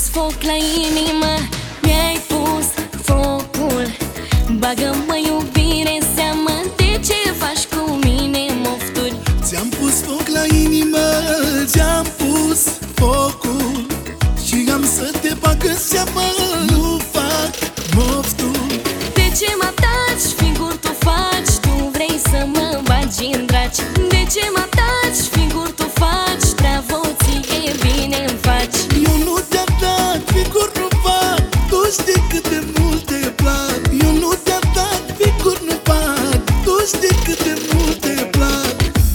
foc la inimă, mi-ai pus focul. Bagă-mă iubire în seamă, de ce faci cu mine mofturi? Ți-am pus foc la inimă, ți-am pus focul și am să te bag în seamă, nu fac mofturi. De ce mă ataci, figur tu faci? Tu vrei să mă bagi în draci. De ce mă ataci, figur tu faci? Bravo ție, bine îmi faci. Eu nu te-am dat, figur nu fac, tu știi cât de mult te plac. Eu nu te-am dat, figur nu fac, tu știi cât de mult te plac.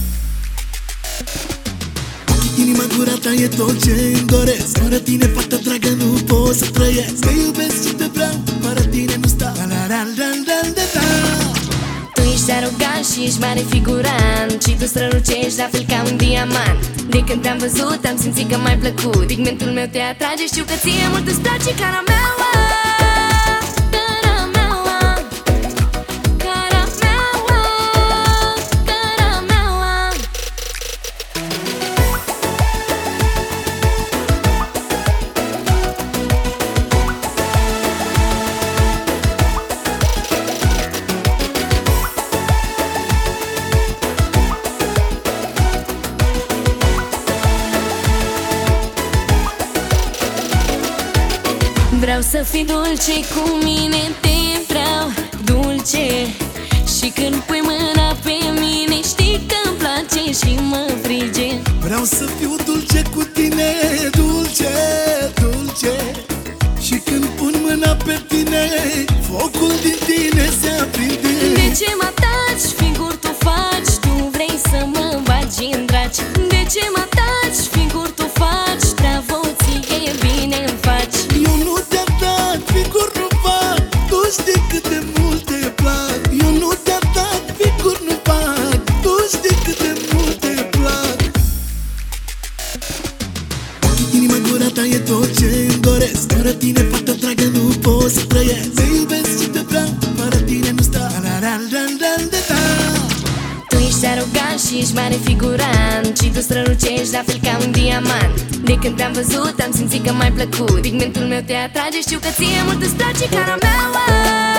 Inima, gura ta e tot ce-mi doresc. Fără tine, fata dragă, nu pot să trăiesc. Te iubesc și te vreau, fără tine nu stau. Tu ești arogant și ești mare figurant și tu strălucești la fel ca un diamant. De când te-am văzut am simțit că m-ai plăcut. Pigmentul meu te atrage, știu că ție mult îți place carameaua. Vreau să fii dulce cu mine, te vreau dulce. Și când pui mâna pe mine, știi că-mi place și mă frige. Vreau să fiu dulce cu tine, dulce, dulce. Și când pun mâna pe tine, focul din tine se aprinde. De ce mă ataci, figur tu faci? Tu vrei să mă bagi în draci. De ce mă ataci, figur tu faci? Bravo ție, bine îmi faci. Eu nu te-am dat, figur nu fac, tu știi cât de mult te plac. Eu nu te-am dat, figur nu fac, tu știi cât de mult te plac. Inima, gura ta e tot ce-mi doresc. Fără tine, fata dragă, nu pot să trăiesc. Te iubesc și te vreau, fără tine nu stau. Tu ești arogant și ești mare figurant și tu strălucești la fel ca un diamant. De când te-am văzut am simțit că m-ai plăcut. Pigmentul meu te atrage, știu că ție mult îți place carameaua.